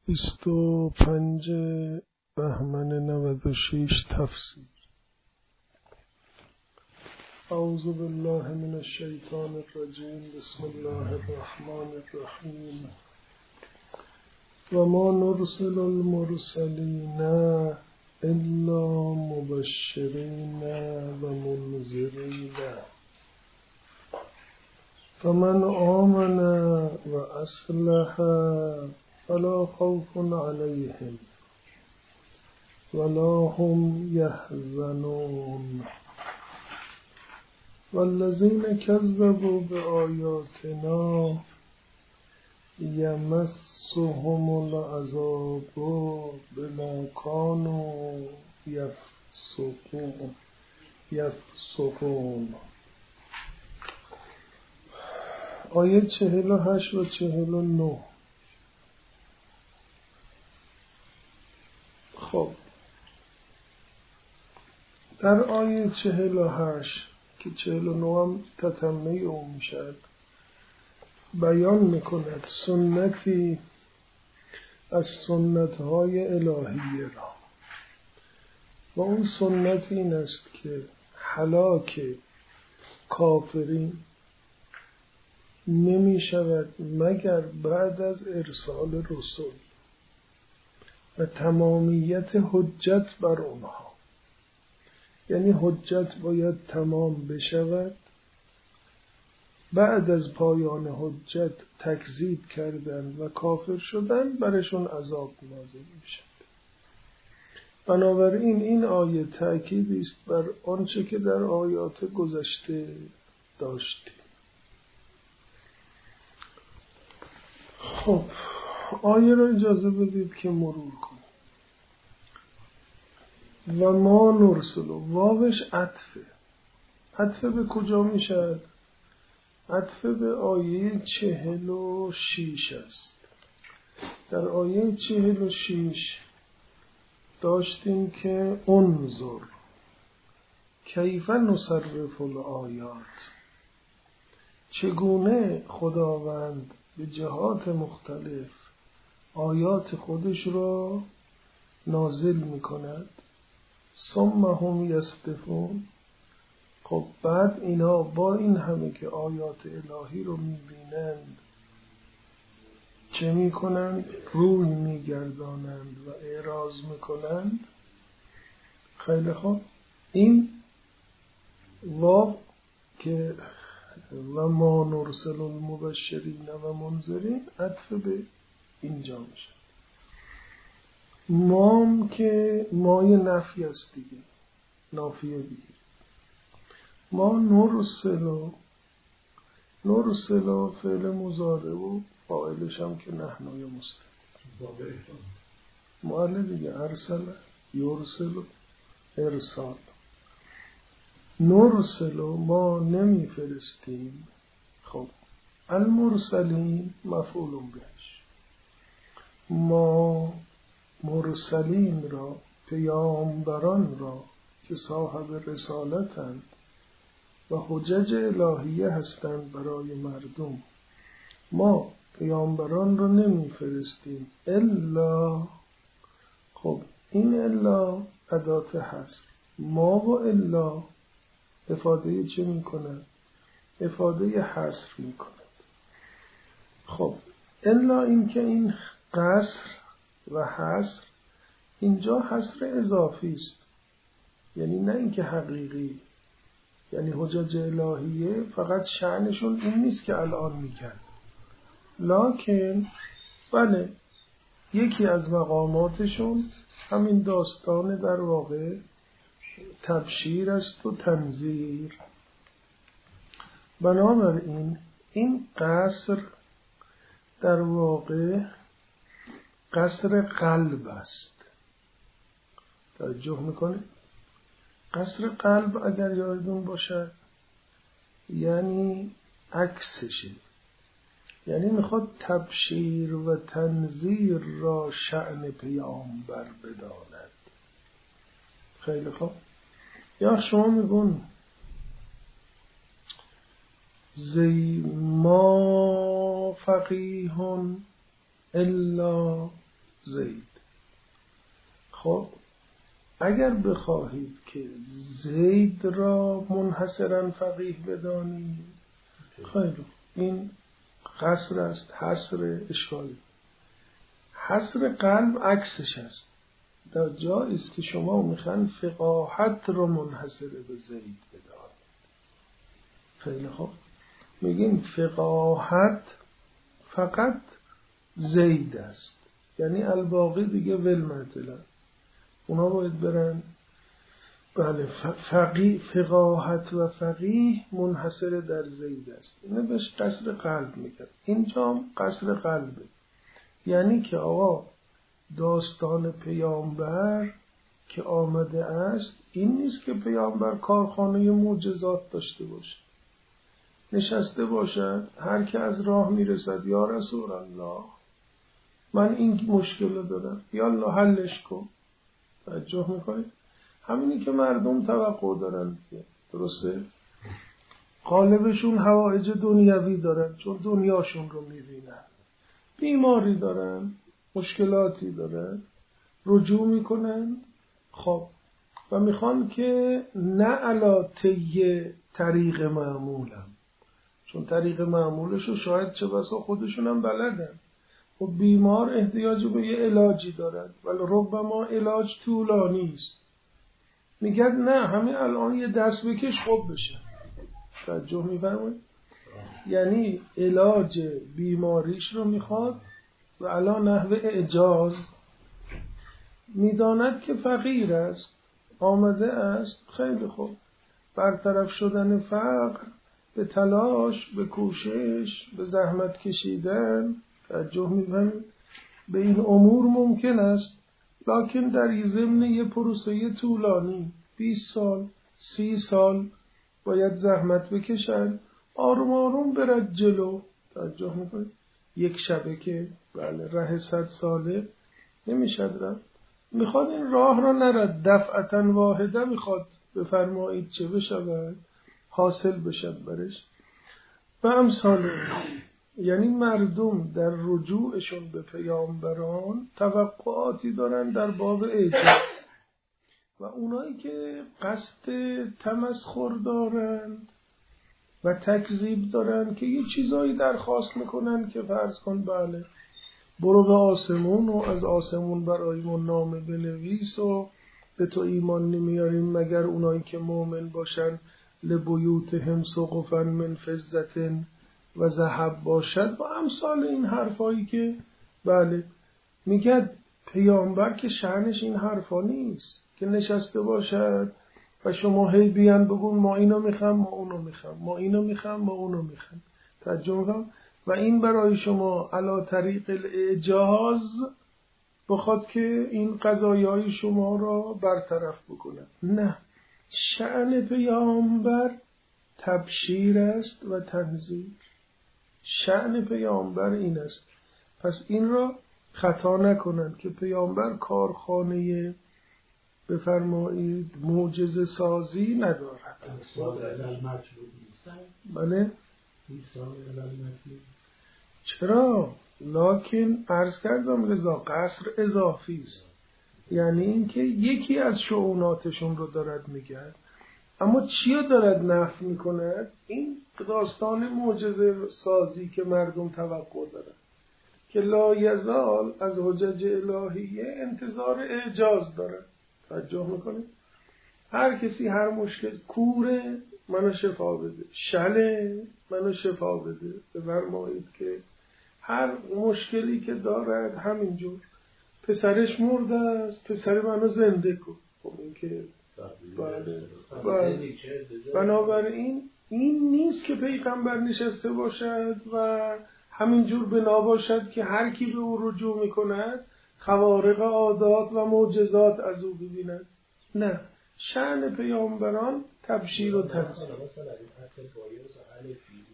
25 بهمن 96 تفسیر. اعوذ بالله من الشیطان الرجیم. بسم الله الرحمن الرحیم. و ما نرسل المرسلین الا مبشرین و منذرین فمن آمن و اصلح فلا خوف علیهم ولا هم یحزنون والذین کذبوا بآیاتنا یمسهم العذاب بما كانوا یفسقون. آیه 48 و 49. خب در آیه 48 که 49 هم تتمه اون میشد بیان میکند سنتی از سنتهای الهیه را و اون سنت این است که هلاک کافرین نمی شود مگر بعد از ارسال رسول و تمامیت حجت بر اونها. یعنی حجت باید تمام بشود، بعد از پایان حجت تکذیب کردن و کافر شدن برشون عذاب نازل میشد. بنابراین این آیه تأکیدی است بر آنچه که در آیات گذشته داشتیم. خب آیه را اجازه بدید که مرور کنیم. و ما نرسل، واوش عطفه به کجا میشد؟ عطفه به آیه 46 است. در آیه 46 داشتیم که انظر کیف نصرف الآیات، چگونه خداوند به جهات مختلف آیات خودش را نازل می کند. ثم هم یصدفون. خب بعد اینا با این همه که آیات الهی رو می بینند چه می کنند؟ روی می گردانند و اعراض می کنند. خیلی خوب، این واو که و ما نرسل المبشرین و منذرین عطف به اینجا میشه. مام که مای نفی است دیگه، نافیه دیگه. ما نرسل فعل مضارع و فاعلش هم که نحنای مستقیم مؤلف دیگه، ارسل یرسل ارسال. نرسل ما نمی فرستیم. خب المرسلین مفعول بهش. ما مرسلین را، پیامبران را که صاحب رسالتند و حجج الهیه هستند برای مردم، ما پیامبران را نمی فرستیم الا. خب این الا ادات حصر. ما و الا افاده چه می کند؟ افاده حصر می کند. خب الا این که این قصر و حصر اینجا حصر اضافی است، یعنی نه اینکه حقیقی. یعنی حجج الهیه فقط شأنشون این نیست که الان میگن، لکن بله یکی از مقاماتشون همین داستان در واقع تبشیر است و تنذیر. بنابراین این قصر در واقع قصر قلب است. توجه میکنه؟ قصر قلب اگر یادتون باشد یعنی عکسشه، یعنی میخواد تبشیر و تنذیر را شأن پیامبر بداند. خیلی خوب. یا شما میگون زی ما فقیه الا زید. خب اگر بخواهید که زید را منحصرا فقیه بدانید، خیلی این قصر است، حصر اشکالی. حصر قلب عکسش است. در جایی است که شما میخوان فقاهت رو منحصر به زید بدانید. خیلی خوب، میگیم فقاهت فقط زید است، یعنی الباقی دیگه ولمعتلن، اونا باید برن. بله، فقاهت و فقیه منحصر در زید است. اینه بهش قصر قلب میگن. اینجا هم قصر قلبه، یعنی که آقا داستان پیامبر که آمده است این نیست که پیامبر کارخانه معجزات داشته باشه، نشسته باشد هر که از راه میرسد یا رسول الله من این مشکل رو دارم یا الله حلش کن. توجه میکنید؟ همینی که مردم توقع دارن، درسته؟ غالبشون حوائج دنیوی دارن چون دنیاشون رو میبینن، بیماری دارن، مشکلاتی دارن، رجوع میکنن. خب و میخوان که نه علا طی طریق معمولم، چون طریق معمولشو شاید چه بسا خودشون هم بلدن. خب بیمار احتیاج به یه علاجی دارد ولی ربما علاج طولانی است، میگن نه همین الان یه دست بکش خوب بشه. توجه میفرمایید؟ یعنی علاج بیماریش رو میخواد و علا نحو اعجاز میداند که فقیر است، آمده است. خیلی خوب، برطرف شدن فقر به تلاش، به کوشش، به زحمت کشیدن، توجه می‌فرمایید، به این امور ممکن است، لکن در ضمن یه پروسه طولانی 20 سال 30 سال باید زحمت بکشن، آروم آروم برد جلو. توجه می‌کنید؟ یک شبه که بله ره 100 ساله نمیشد رفت. میخواد این راه را نرد، دفعتا واحده میخواد بفرمایید چه بشود، حاصل بشد برش و امثال. یعنی مردم در رجوعشون به پیامبران توقعاتی دارن در باب اعجاز و اونایی که قصد تمسخر دارند و تکذیب دارن که یه چیزایی درخواست میکنن که فرض کن بله برو به آسمون و از آسمون برایمون نامه بنویس و به تو ایمان نمیاریم مگر اونایی که مؤمن باشن لبیوتهم سقفا من فضة و ذهب باشد و امثال این حرفایی که بله میگه پیامبر که شأنش این حرفا نیست که نشسته باشد و شما هی بیان بگون ما اینو میخوام ما اونو میخوام ما اینو میخوام ما اونو میخوام. ترجمه و این برای شما علا طریق الاعجاز بخواد که این قضایای شما را برطرف بکنه. نه، شأن پیامبر تبشیر است و تنذیر. شأن پیامبر این است. پس این را خطا نکنند که پیامبر کارخانه بفرمایید معجزه سازی ندارد. بله؟ چرا؟ لکن عرض کردم لذا قصر اضافی است، یعنی اینکه یکی از شؤوناتشون رو دارد میگه، اما چی رو دارد نفی میکنه؟ این داستان معجزه سازی که مردم توقع دارن که لا یزال از حجج الهیه انتظار اعجاز داره. توجه میکنه؟ هر کسی هر مشکل، کوره منو شفا بده، شله منو شفا بده، بفرمایید که هر مشکلی که دارد همینجور پسرش مرده است پسر منو زنده کن. خب این که بله. بنابراین این نیست که پیغمبر نشسته باشد و همینجور بنا باشد که هر کی به او رجوع میکند خوارق عادات و معجزات از او ببیند. نه، شأن پیامبران تبشیر و تنذیر. مثلا این حتی باید مثلا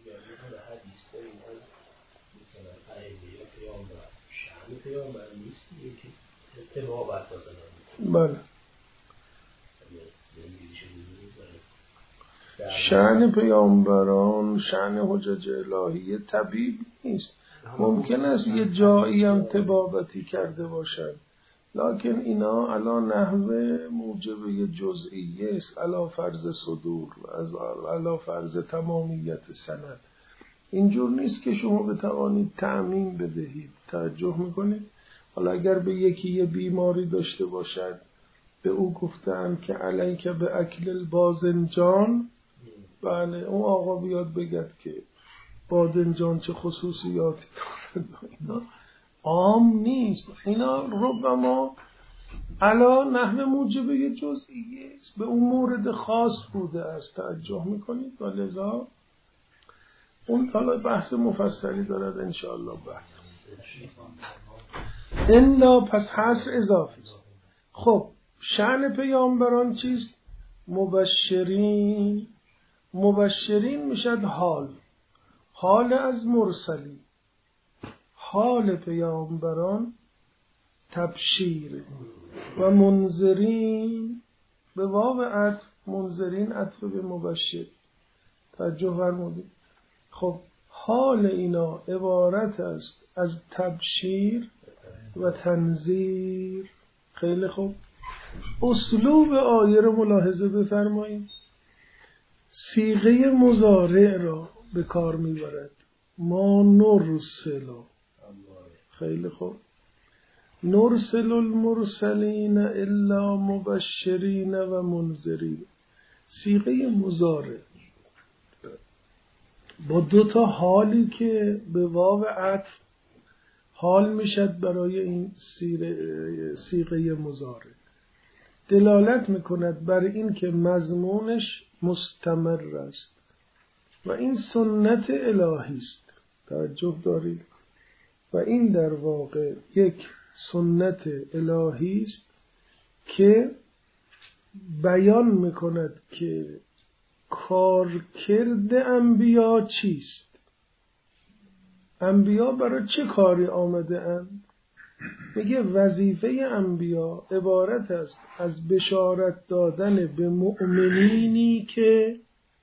مثلا ائمه پیامبر شأن پیامبر نیست که تبابت مثلا. بله. شأن پیامبران، شأن حجج الهیه طبیب نیست. ممکن است یه جایی هم طبابتی کرده باشند، لکن اینا علا نحوه موجب جزئیه است، علا فرض صدور، علا فرض تمامیت سند. اینجور نیست که شما بتوانید تعمیم بدهید. توجه میکنید؟ حالا اگر به یکی یه بیماری داشته باشد، به او گفتن که علیک به اکل الباذنجان، بله اون آقا بیاد بگد که باذنجان چه خصوصیاتی داره، اینا عام نیست. اینا ربما علا نحو موجب یه جزئیه است، به اون مورد خاص بوده است. توجه میکنید؟ و لذا اون حالا بحث مفصلی دارد انشاءالله بعد. الا پس حصر اضافی است. خب شأن پیامبران چیست؟ مبشرین. مبشرین میشد حال از مرسلی. حال پیامبران تبشیر و منذرین به واو عطف، منذرین عطف به مبشر. توجه فرمودید؟ خب حال اینا عبارت است از تبشیر و تنذیر. خیلی خوب. اسلوب آیه رو ملاحظه بفرمایید. صیغه مضارع را به کار میبرد. ما نرسل. خیلی خوب. نرسل المرسلین الا مبشرین و منذرین. صیغه مضارع با دو تا حالی که به واو عطف حال میشد برای این صیغه مضارع، دلالت میکند بر این که مضمونش مستمر است و این سنت الهی است. توجه دارید؟ و این در واقع یک سنت الهی است که بیان میکند که کارکرد انبیا چیست. انبیا برای چه کاری آمده اند؟ میگه وظیفه انبیا عبارت است از بشارت دادن به مؤمنینی که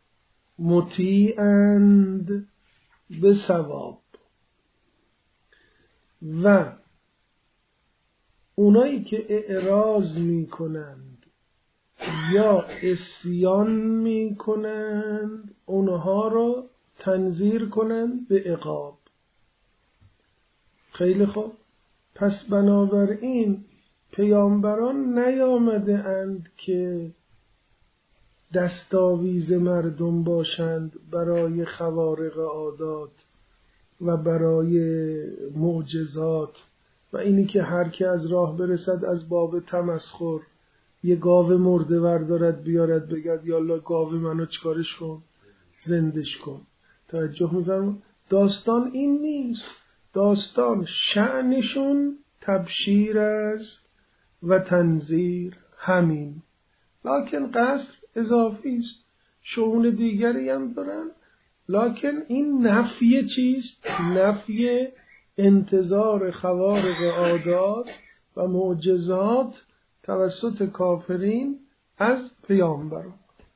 مطیعند به ثواب و اونایی که اعراض میکنند یا عصیان میکنند اونها رو تنذیر کنند به عقاب. خیلی خوب. پس بنابراین پیامبران نیامده اند که دستاویز مردم باشند برای خوارق عادات و برای معجزات و اینی که هر که از راه برسد از باب تمسخر یه گاو مرده وردارد بیارد بگد یالا گاو منو چکارش کن، زندش کن. توجه می‌فرمایید؟ داستان این نیست. داستان شأنشون تبشیر است و تنذیر، همین. لکن قصر اضافی است. شؤون دیگری هم دارن، لکن این نفی چیست؟ نفی انتظار خوارق عادات و معجزات توسط کافرین از پیامبران.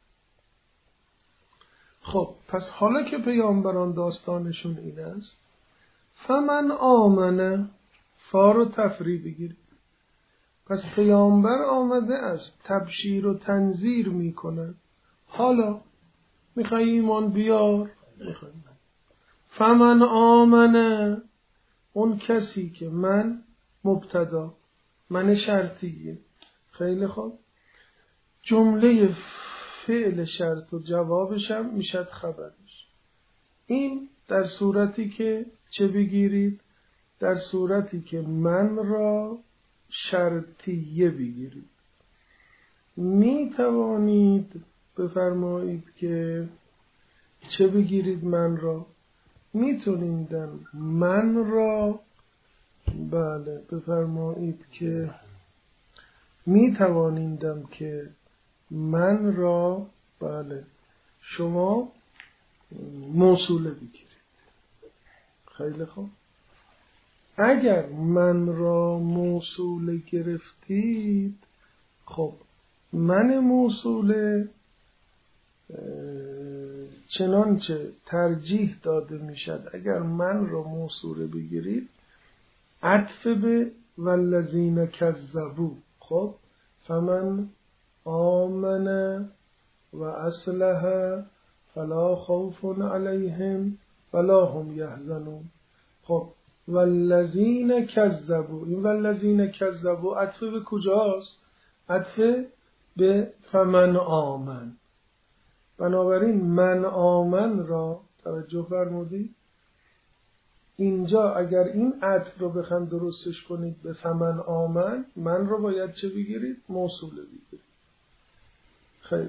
خب پس حالا که پیامبران داستانشون این است، فمن آمنه، فا رو تفریع بگیرید. پس پیامبر آمده است تبشیر و تنذیر میکنه. حالا میخوای ایمان بیار، میخوای. فمن آمنه، اون کسی که من مبتدا، من شرطیه. خیلی خوب. جمله فعل شرط و جوابش هم میشد خبرش. این در صورتی که چه بگیرید؟ در صورتی که من را شرطیه بگیرید. می توانید بفرمایید که چه بگیرید؟ من را میتونیدن من را، بله بفرمایید که می توانیدم که من را، بله شما موصوله بگیرید. خیلی خوب. اگر من را موصوله گرفتید، خب من موصوله چنانچه ترجیح داده میشد اگر من را موصوله بگیرید عطف به والذین کذبوا. خب فمن آمن و اصلح فلا خوف علیهم ولا هم یحزنون. خب والذین کذبوا، این والذین کذبوا عطف به کجاست؟ عطف به فمن آمن. بنابراین من آمن را توجه فرمودید اینجا اگر این عطف رو بخواید درستش کنید به فمن آمن، من رو باید چه بگیرید؟ موصوله بگیرید. خیلی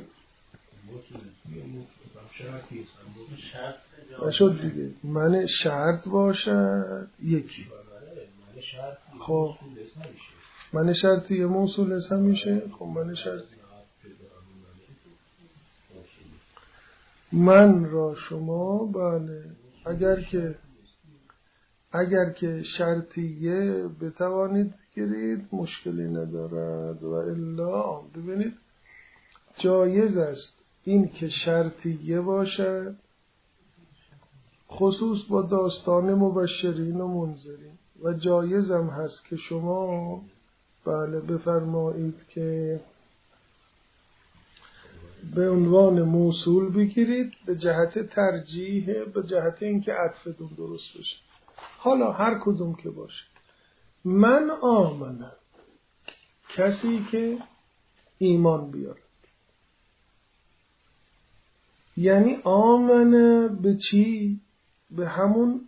نشد دیگه. من شرط باشد یکی. خب من شرطی موصول هم میشه. خب من شرطی من را شما بله اگر که شرطیه بتوانید بگیرید مشکلی ندارد و الا ببینید جایز است این که شرطیه باشد خصوص با داستان مبشرین و منذرین و جایز هم هست که شما بله بفرمایید که به عنوان موصول بگیرید به جهت ترجیح، به جهت اینکه عطفتون درست بشه. حالا هر کدوم که باشه. من آمنه کسی که ایمان بیاره، یعنی آمنه به چی؟ به همون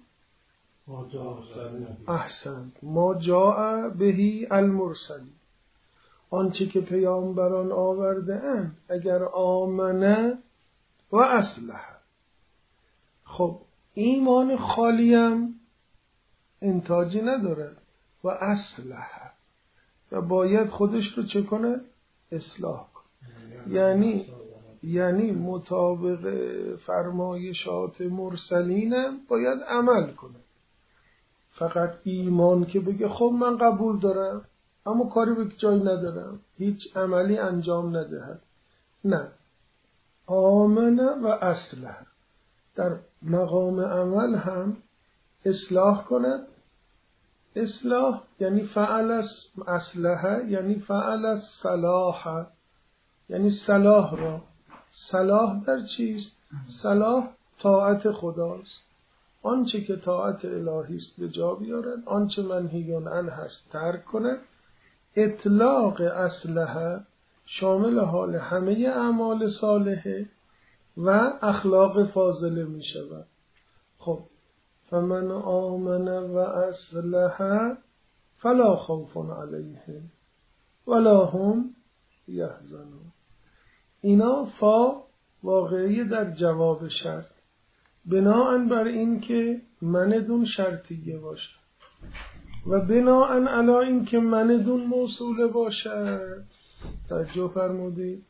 احسن ما جاء بهی المرسلی، آنچه که پیامبران آورده اند. اگر آمنه و اصلح، خب ایمان خالیم انتاجی نداره و اصلح و باید خودش رو چه کنه؟ اصلاح کنه. یعنی مطابق فرمایشات مرسلینم باید عمل کنه. فقط ایمان که بگه خب من قبول دارم اما کاری به جای ندارم، هیچ عملی انجام ندهد. نه، آمنه و اصلح در مقام عمل هم اصلاح کند. اصلاح یعنی فعل اصلح، یعنی فعل الصلاح، یعنی صلاح را. صلاح در چیست؟ صلاح طاعت خداست. آنچه که طاعت الهی است به جا بیارد، آنچه منهی عنه هست ترک کند. اطلاق اصلح شامل حال همه اعمال صالحه و اخلاق فاضله می شود. خب فمن آمن و اصلح فلا خوف علیهم ولا هم یحزنون. اینا فا واقعی در جواب شرط، بناءً بر این که مندون شرطیه باشه و بناءً علی این که مندون موصوله باشد. توجه فرمودید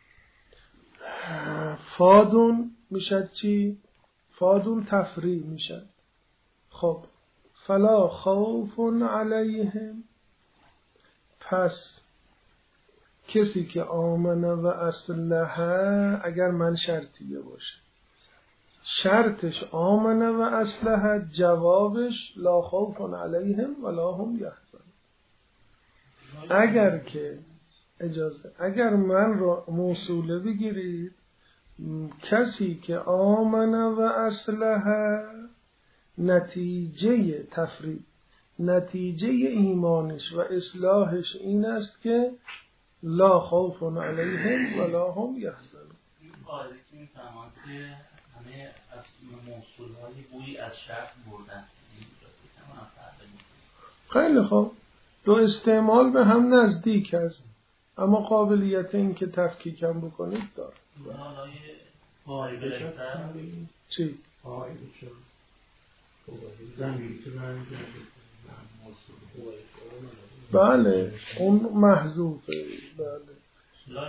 فادون میشد چی؟ فادون تفریع میشد. خب فلا خوف علیهم، پس کسی که آمنه و اصلح اگر من شرطیه باشه، شرطش آمنه و اصلح، جوابش لا خوف علیهم ولا هم یحزنون. اگر که اگر من رو موصوله بگیرید، کسی که آمنه و اصلح نتیجه تفریق، نتیجه ایمانش و اصلاحش این است که لا خوف علیهم ولا هم یحزنون. این قاعده که میفهمند که همه از موصول هایی بویی از شرط بردن. خیلی خوب، دو استعمال به هم نزدیک است اما قابلیت این که تفکیک هم بکنید داره. چی؟ بله اون محذوفه. بله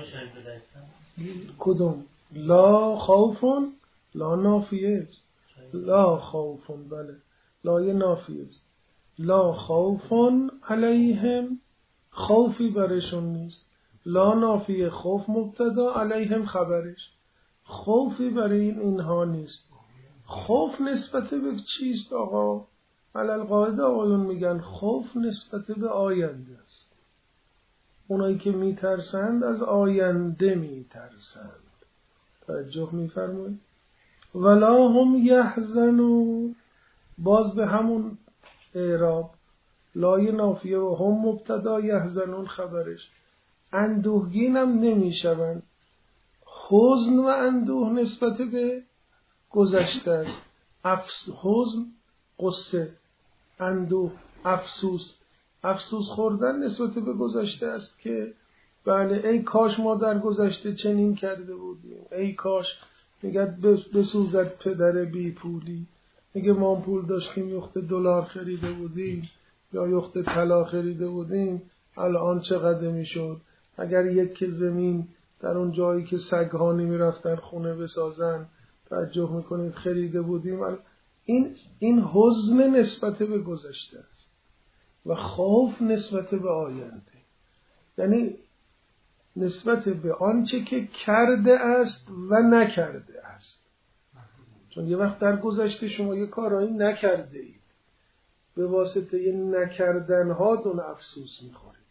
کدوم؟ لا خوفون، لا نافیه است. لا خوفون، بله لای نافیه است. لا خوفون علیهم، خوفی برشون نیست. لا نافیه خوف مبتدا، علیهم خبرش. خوفی برای اینها نیست. خوف نسبت به چیست آقا؟ علل قاعده آقایون میگن خوف نسبت به آینده است. اونایی که میترسند از آینده میترسند. توجه میفرمایید؟ ولا هم یحزنون، باز به همون اعراب، لای نافیه و هم مبتدا یحزنون خبرش. اندوهگینم نمیشوند. حزن و اندوه نسبت به گذشته است. حزن قصه، اندوه افسوس. افسوس خوردن نسبت به گذشته است که بله ای کاش ما در گذشته چنین کرده بودیم، ای کاش. میگه بسوزد پدر بی پولی، میگه ما پول داشتیم یخت دلار خریده بودیم یا یخت طلا خریده بودیم الان چقدر میشد. اگر یک زمین در اون جایی که سگ‌ها نمیرفتن خونه بسازن، توجه میکنید، خریده بودیم. این حزن نسبت به گذشته است و خوف نسبت به آینده، یعنی نسبت به آنچه که کرده است و نکرده است. چون یه وقت در گذشته شما یه کارایی نکرده اید، به واسطه یه نکردن هاتون افسوس میخورید.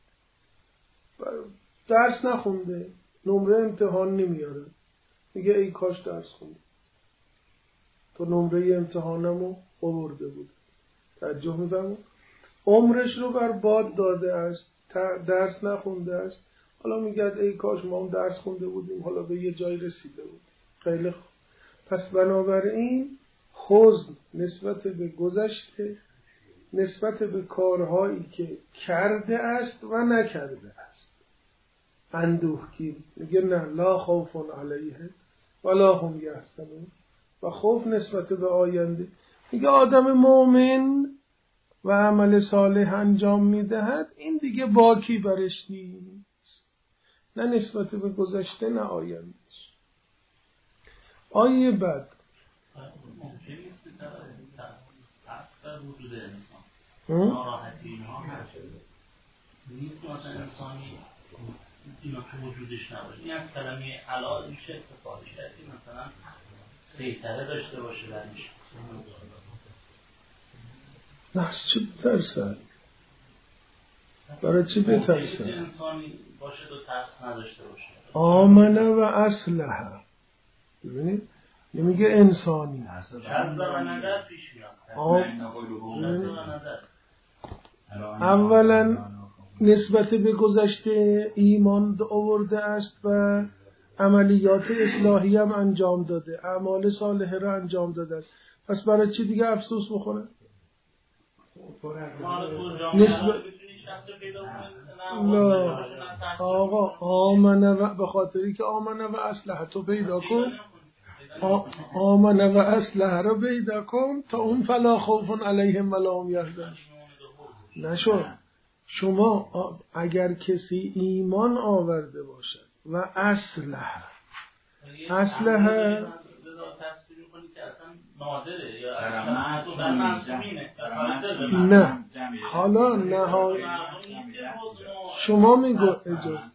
درس نخونده، نمره امتحان نمیاره، میگه ای کاش درس خونده، تو نمره امتحانمو آورده بود. توجه میفرمایید؟ عمرش رو برباد داده است، درس نخونده است، حالا میگه ای کاش ما هم درس خونده بودیم، حالا به یه جای رسیده بودیم. خیلی خوب. پس بنابراین حزن نسبت به گذشته، نسبت به کارهایی که کرده است و نکرده است. اندوهگین میگه نه، لا خوف علیهم ولا هم یحزنون. و خوف نسبت به آینده، میگه آدم مؤمن و عمل صالح انجام میدهد، این دیگه باکی برش نیست، نه نسبت به گذشته نه آیندهش. آیه بعد ممکن نیست که در وجود انسان ناراحتی اینها هست، نیست مثلا انسانی اینا تو وجودش نباشه. این از کلمه علاج میشه استفاده کرد که مثلا سیطره داشته باشه برش. نه چه بترسن؟ برای چی بترسن؟ انسانی باشه تو ترس نداشته باشه. آمنه و اصلحه. ببینید نمیگه انسانی، اولا نسبت به گذشته ایمان آورده است و عملیات اصلاحی هم انجام داده، اعمال صالحه را انجام داده است. پس برای چی دیگه افسوس بخوره؟ نه آقا، آمنه و به خاطری که آمنه و اصلحه تو پیدا کن، آمنه و اصلحه رو پیدا کن تا اون فلا خوف علیهم ولا هم یحزنون نشو. شما اگر کسی ایمان آورده باشد و اصلحه نه حالا نهایی شما میگو اجازه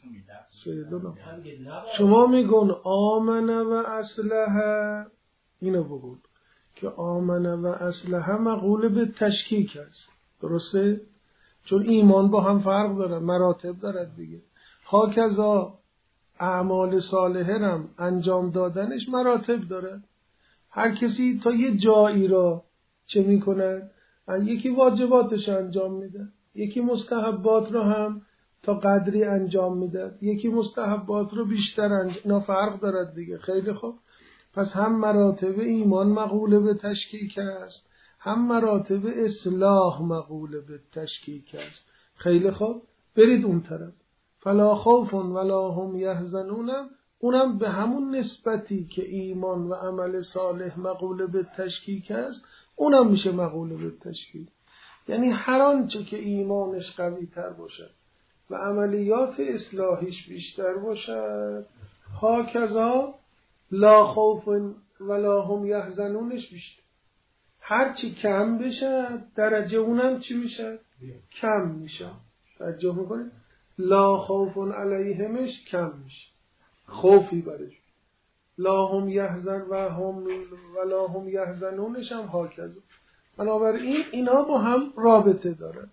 شما میگون آمنه و اصلحه، اینو بگون که آمنه و اصلحه مقوله به تشکیک است، درسته؟ چون ایمان با هم فرق داره، مراتب دارد دیگه. هاکذا اعمال صالحه هم انجام دادنش مراتب داره. هر کسی تا یه جایی را چه میکنه؟ یکی واجباتش انجام میده، یکی مستحبات رو هم تا قدری انجام میده، یکی مستحبات رو بیشتر اینا فرق دارد دیگه. خیلی خوب. پس هم مراتب ایمان مقوله به تشکیک است، هم مراتب اصلاح مقوله به تشکیک است. خیلی خوب. برید اون طرف. فلا خوف ولا هم یحزنون، اونم به همون نسبتی که ایمان و عمل صالح مقوله به تشکیک است، اونم میشه مقوله به تشکیک. یعنی هر آنچه که ایمانش قوی تر باشد و عملیات اصلاحیش بیشتر باشد، هاکذا لا خوف ولا هم یحزنونش بیشتر. هر چی کم بشه درجه اونم چی میشه؟ کم میشه. توجه میکنید؟ لا خوف علیهمش کم میشه، خوفی برش. لا هم یحزن ولا هم یحزنونش هم هاکذا. بنابراین اینا با هم رابطه دارن.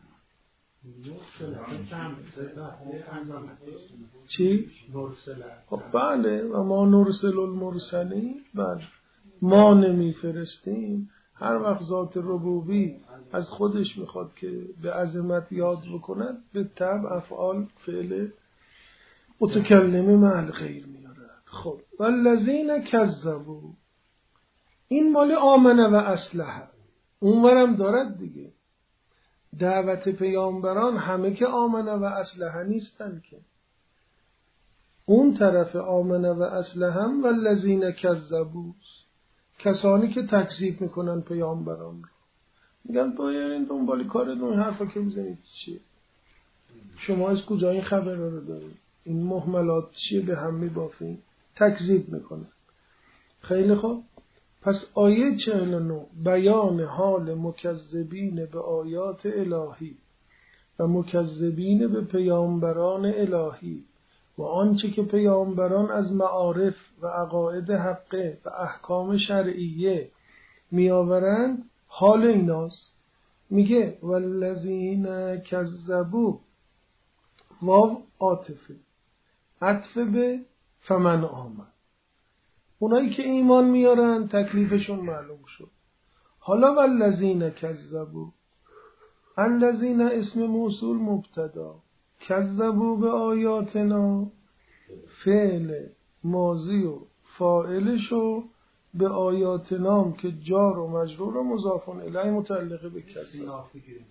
چی؟ خب بله، و ما نرسل المرسلین، بله ما نمیفرستیم. هر وقت ذات ربوبی از خودش میخواد که به عظمت یاد بکند، به طبع افعال فعل متکلم محل غیر میارد. خب والذین کذبوا، این مال آمنه و اصلحه، اونورم دارد دیگه. دعوت پیامبران همه که آمنه و اصلحه نیستن که. اون طرف آمنه و اصلحه هم والذین کذبوا، کسانی که تکذیب میکنن پیامبران رو. میگن باید دنبال کارتون حرفا که میزنید چیه؟ شما از کجا این خبر رو دارید؟ این محملات چیه به هم میبافین؟ تکذیب میکنن. خیلی خوب. پس آیه 49 بیان حال مکذبین به آیات الهی و مکذبین به پیامبران الهی و آنچه که پیامبران از معارف و عقاید حقه و احکام شرعیه میآورند، حال ایناست. میگه والذین کذبوا، واو عاطفه، عطف به فمن آمن، اونایی که ایمان میارن تکلیفشون معلوم شد. حالا والذین کذبوا، الذین اسم موصول مبتدا، کذبوا به آیاتنا فعل ماضی و فاعلشو به آیاتنا که جار و مجرور و مضاف الیه متعلق به کذب.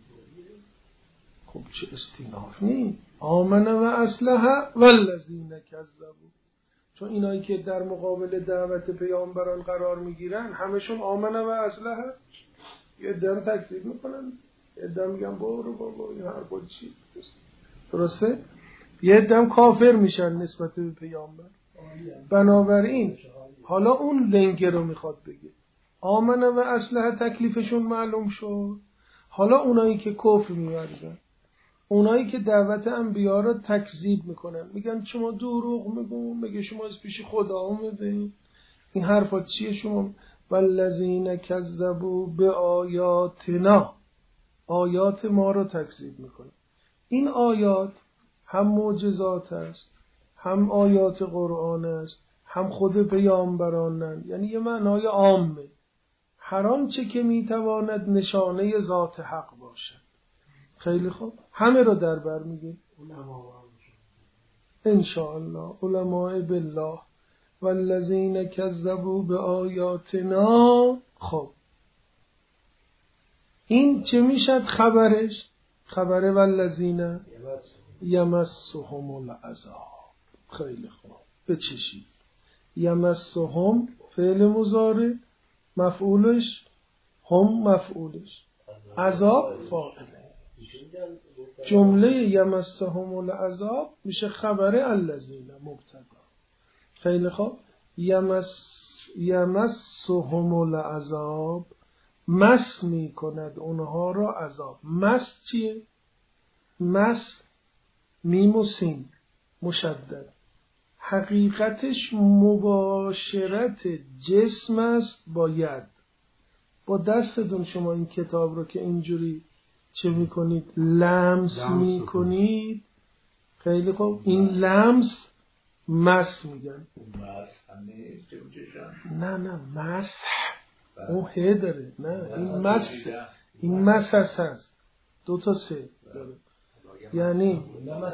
خب چه استیناف نی؟ آمن و اصلحه والذین کذبوا، چون اینایی که در مقابل دعوت پیامبران قرار میگیرن همشون آمن و اصلحه. یه دم تکذیب میکنن، یه دم میگن برو بابا این حرفا چی؟ درسته؟ یه دم کافر میشن نسبت به پیامبر. بنابراین حالا اون لنگه رو میخواد بگه آمن و اصلحه تکلیفشون معلوم شد. حالا اونایی که کفر میورزن، اونایی که دعوت انبیا رو تکذیب میکنن، میگن شما دروغ میگو، میگه شما از پیش خدا اومده، این حرفا چیه شما؟ والذین کذبوا به آیاتنا، آیات ما رو تکذیب میکنن. این آیات هم معجزات است، هم آیات قرآن است، هم خود پیامبرانن، یعنی یه معنای عامه. هر آنچه که میتواند نشانه ذات حق باشد. خیلی خوب، همه رو در بر میگه انشاءالله. علماء بالله والذین کذبوا به آیاتنا. خب این چه میشد خبرش؟ خبر والذین یمسهم العذاب. خیلی خوب، بچشید. یمسهم فعل مضارع، مفعولش هم مفعولش، عذاب فاعله. جمله یمسهم العذاب میشه خبر الذین مبتدا. خیلی خوب. یمسهم العذاب، مس می کند اونها را عذاب. مس چیه؟ مس میم و سین مشدد، حقیقتش مباشرت جسم است با ید. با دستتون شما این کتاب رو که اینجوری چه میکنید؟ لمس میکنید. خیلی خوب. این لمس مس میگن. نه مسح اون ه داره. نه این مس، این مس هست. 2 تا 3 داره. یعنی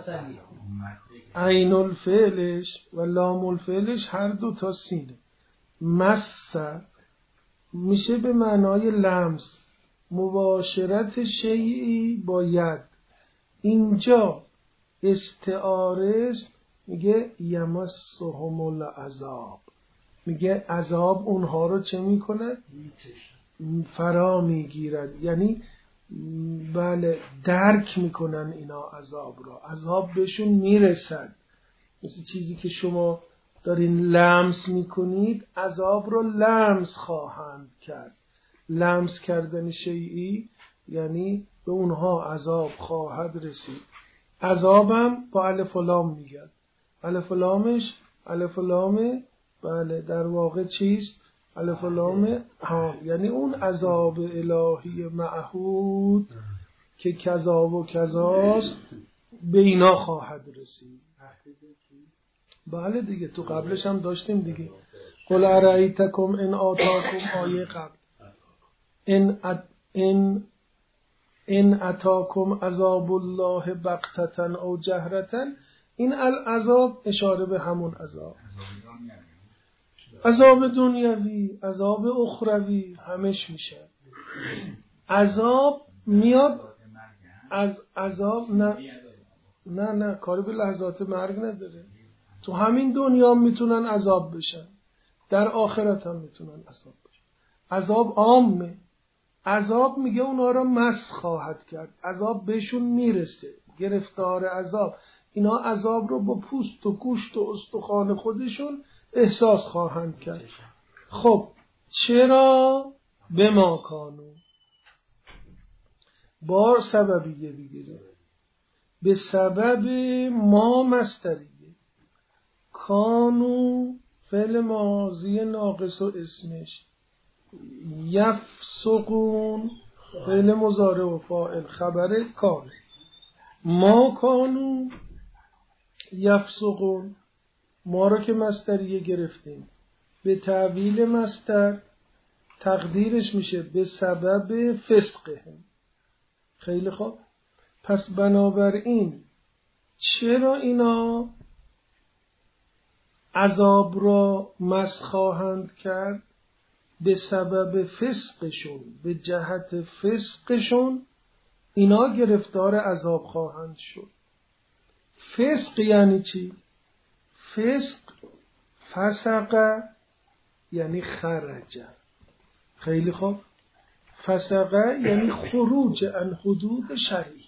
عین الفعلش و لام الفعلش هر 2 تا سینه. مس میشه به معنای لمس، مباشرت شیئی با ید. اینجا استعاره است، میگه یمسهم العذاب، میگه عذاب اونها رو چه میکنه؟ فرا میگیرد. یعنی بله درک میکنن اینا عذاب را، عذاب بهشون میرسد. مثل چیزی که شما دارین لمس میکنید، عذاب رو لمس خواهند کرد. لمس کردن شیئی یعنی به اونها عذاب خواهد رسید. عذابم با الف و لام میگن. الف و لامش الف و لام بله در واقع چیست؟ الف و لام یعنی اون عذاب الهی معهود که کذا و کذاست به اینا خواهد رسید. بله دیگه تو قبلش هم داشتیم دیگه. قل ارایتکم ان آتاکم آیه قبل ان اتاکم عذاب الله بغتة او جهرة، این العذاب اشاره به همون عذاب، عذاب دنیوی، عذاب اخروی همش میشه. عذاب میاد از عذاب نه کاری به لحظات مرگ نداره. تو همین دنیا میتونن عذاب بشن، در آخرت هم میتونن عذاب بشن. عذاب عامه. عذاب میگه اونا را مس خواهد کرد، عذاب بهشون میرسه، گرفتار عذاب. اینا عذاب رو با پوست و گوشت و استخوان خودشون احساس خواهند کرد. خب چرا؟ به ما کانو، با سببیه بگیره، به سبب ما مصدریه. کانو فعل ماضی ناقص و اسمش، یفسقون فعل مضارع و فاعل خبر کان. ما کانو یفسقون، ما رو که مصدریه گرفتیم به تعویل مصدر تقدیرش میشه به سبب فسقهم. خیلی خوب، پس بنابراین چرا اینا عذاب را مس خواهند کرد؟ به سبب فسقشون، به جهت فسقشون اینا گرفتار عذاب خواهند شد. فسق یعنی چی؟ فسق فسق یعنی خرج. خیلی خوب، فسق یعنی خروج عن حدود شرعی.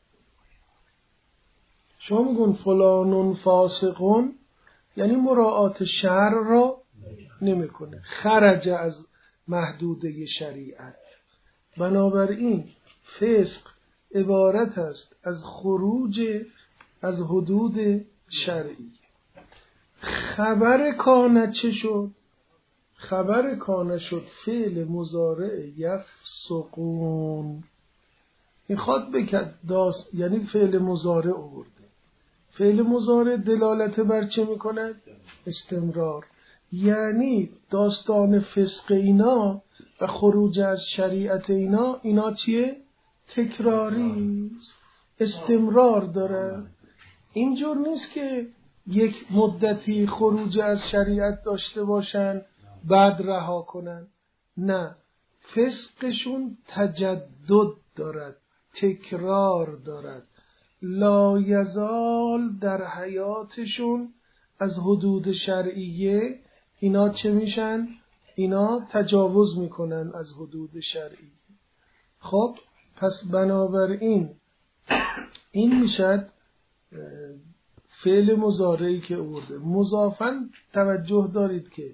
شما میگون فلانون فاسقون یعنی مراعات شرع را نمیکنه، خرج از محدوده شریعت. بنابراین فسق عبارت است از خروج از حدود شرعی. خبر کانه چه شد؟ خبر کانه شد فعل مضارع یفسقون. میخواد بکد داست، یعنی فعل مضارع آورده. فعل مضارع دلالت بر چه میکنه؟ استمرار. یعنی داستان فسق اینا و خروج از شریعت اینا چیه؟ تکراری، استمرار داره. اینجور نیست که یک مدتی خروج از شریعت داشته باشن بعد رها کنن. نه، فسقشون تجدد دارد، تکرار دارد. لا یزال در حیاتشون از حدود شرعیه اینا چه میشن؟ اینا تجاوز میکنن از حدود شرعی. خب پس بنابراین این میشد فعل مضارعی که آورده. مضافاً توجه دارید که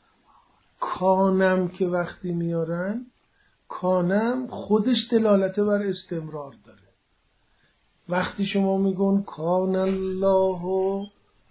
کانم که وقتی میارن، کانم خودش دلالت بر استمرار داره. وقتی شما میگون کان الله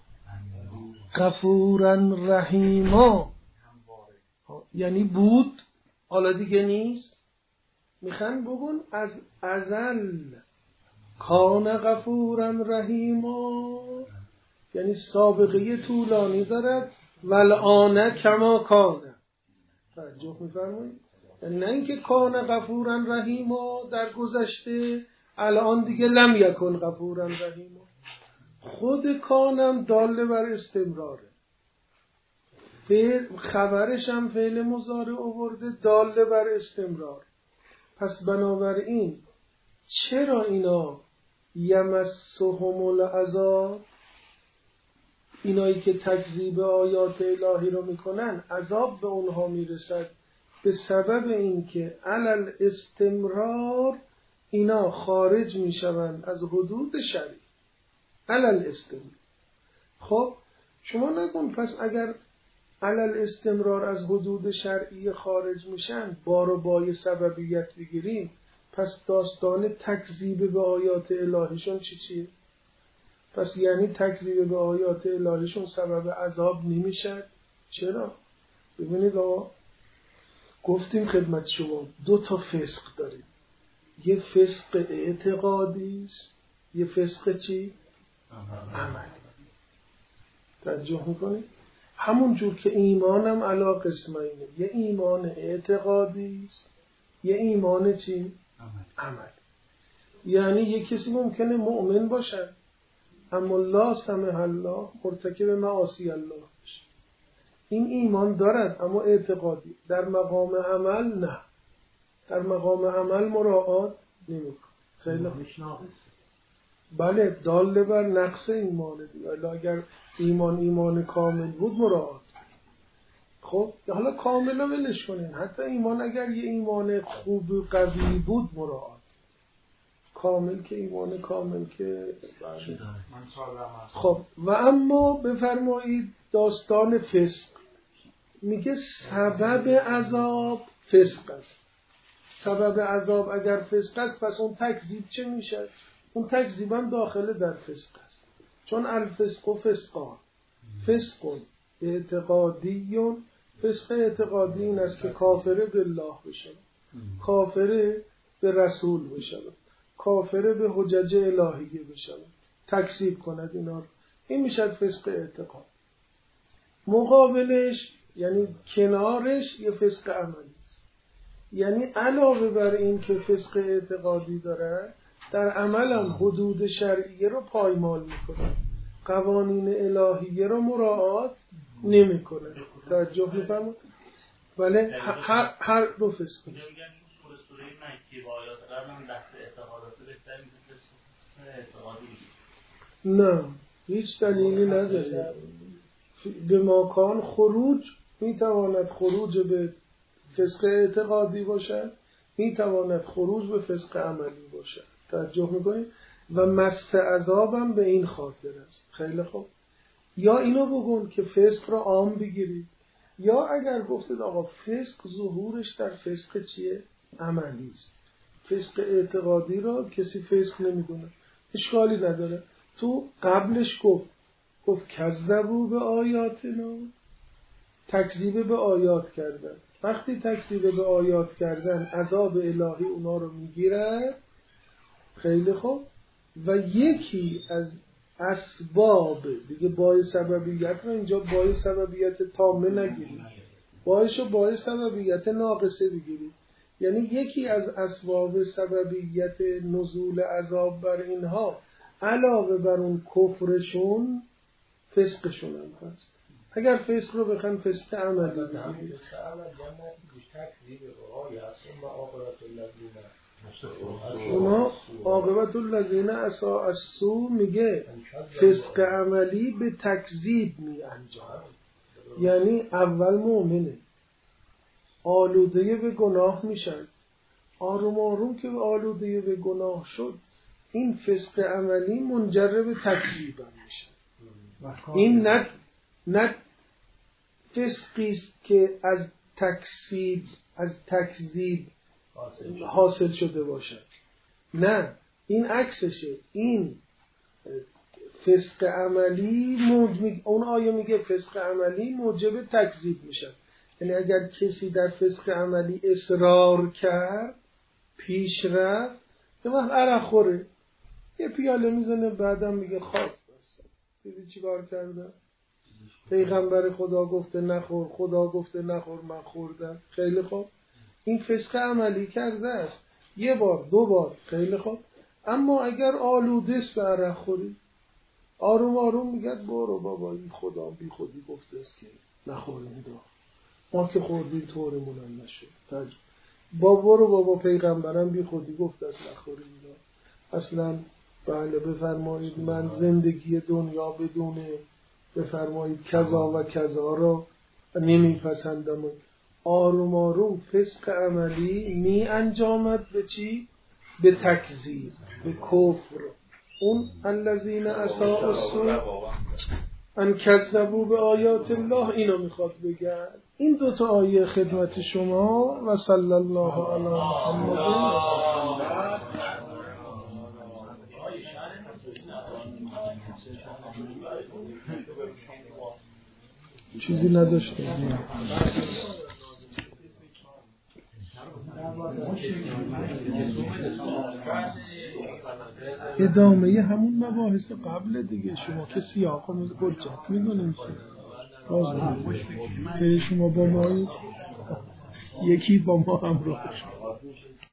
غفورا رحیما، یعنی بود حالا دیگه نیست. میخوان بگون از ازل کان غفورا رحیما، یعنی سابقه طولانی دارد. والآن کما کان، توجه میفرمایید؟ یعنی نه اینکه کان غفورا رحیما در گذشته، الان دیگه لم یکن غفورا رحیما. خود کانم داله بر استمراره. خبرش هم فعل مضارع آورده داله بر استمرار. پس بنابراین چرا اینا یمسهم العذاب، اینایی که تکذیب آیات الهی رو میکنن عذاب به اونها میرسد؟ به سبب اینکه علل استمرار اینا خارج میشوند از حدود شرعی. علل استمرار. خب شما نگون پس اگر علل استمرار از حدود شرعی خارج میشن، بار و بای سببیت بگیریم، پس داستان تکذیب به آیات الهیشون چیه؟ پس یعنی تکذیب به آیات الهیشون سبب عذاب نمیشد؟ چرا؟ ببینید آقا، گفتیم خدمت شما 2 فسق داریم. یه فسق اعتقادی است، یه فسق چی؟ عملی. توجه میکنید؟ همون جور که ایمانم علی قسمینه، یه ایمان اعتقادی است، یه ایمان چی؟ عملی. یعنی یه کسی ممکنه مؤمن باشه اما لا سمح الله مرتکب معاصی الله بشه. این ایمان دارد اما اعتقادی. در مقام عمل نه، در مقام عمل مراعات نمیکنه. خیلی بله، داله بر نقص ایمانه دیگه. اگر ایمان کامل بود مراعات. خب حالا کامل رو ولش کنین، حتی ایمان اگر یه ایمان خوب و قوی بود مراعات. کامل که ایمان کامل که خب. و اما بفرمایید داستان فسق میگه سبب عذاب فسق است. سبب عذاب اگر فسق است پس اون تکذیب چه میشه؟ اون تکذیب هم داخل در فسق است. چون الفسق و فسقان، فسق اعتقادی، فسق اعتقادی این است که کافر بالله بشه، کافر به رسول بشه، کافر به حجج الهیه بشه، تکذیب کند اینا رو. این میشه فسق اعتقاد. مقابلش یعنی کنارش یه فسق عملی است. یعنی علاوه بر این که فسق اعتقادی داره، در عمل هم حدود شرعیه رو پایمال میکنه، قوانین الهیه رو مراعات نمیکنه. توجه میفرمایید؟ بله، هر دو فسق. سوره مکی با آیات قبل هم دست اعتقادات بهتر میگه. نه، هیچ دلیلی نداره. به مکان خروج میتواند خروج به فسق اعتقادی باشد، میتواند خروج به فسق عملی باشد. توجه میکنید؟ و مس عذاب هم به این خاطر است. خیلی خوب. یا اینو بگون که فسق را عام بگیرید، یا اگر گفتید آقا فسق ظهورش در فسق چیه؟ عملی است. فسق اعتقادی را کسی فسق نمیدونه، اشکالی نداره. تو قبلش گفت کذبوا به آیاتنا، تکذیب به آیات کردن. وقتی تکذیب به آیات کردن عذاب الهی اونا رو میگیره. خیلی خوب. و یکی از اسباب دیگه، باعث سببیت رو اینجا باعث سببیت تامه نگیرید، باعث سببیت ناقصه بگیرید. یعنی یکی از اسباب سببیت نزول عذاب بر اینها علاوه بر اون کفرشون فسقشون هم هست. اگر فسق رو بخوایم فسق عملی بگیرید، اونا عاقبت الذین اساء السوء میگه فسق عملی به تکذیب می انجام. یعنی اول مؤمنه، آلوده به گناه میشن، آروم آروم که آلوده به گناه شد این فسق عملی منجر به تکذیب میشه. این نه فسقیست که از تکذیب حاصل شده باشه، نه، این عکسشه. این فسق عملی اون آیه میگه فسق عملی موجب تکذیب میشه. یعنی اگر کسی در فسق عملی اصرار کرد، پیش رفت، یه وقت عرق خوره، یه پیاله میزنه، بعدم میگه خواب دیدی چی کار کردم؟ پیغمبر خدا گفته نخور، خدا گفته نخور، من خوردم. خیلی خوب. این فسق عملی کرده است، یه بار دو بار. خیلی خوب. اما اگر آلوده است به عرق خوری، آروم آروم میگه برو بابا، این خدا بی خودی گفته است که نخوریم، ما که خوردیم طورمون هم نشد. برو بابا، پیغمبرم بی خودی گفته است نخوریم. اصلا بله بفرمایید من زندگی دنیا بدون بفرمایید کذا و کذا را نمیپسندم. آروم آروم فسق عملی می انجامد به چی؟ به تکذیب، به کفر. اون الذین اساء السوء ان کذبوا به آیات الله، اینو میخواد بگن. این دوتا آیه خدمت شما و صلی الله علی محمد. چیزی نداشته. ادامه همون مباحث قبل دیگه. شما که سیاق رو حجت میدونیم که باز شما با ما یکی با ما همراه شد.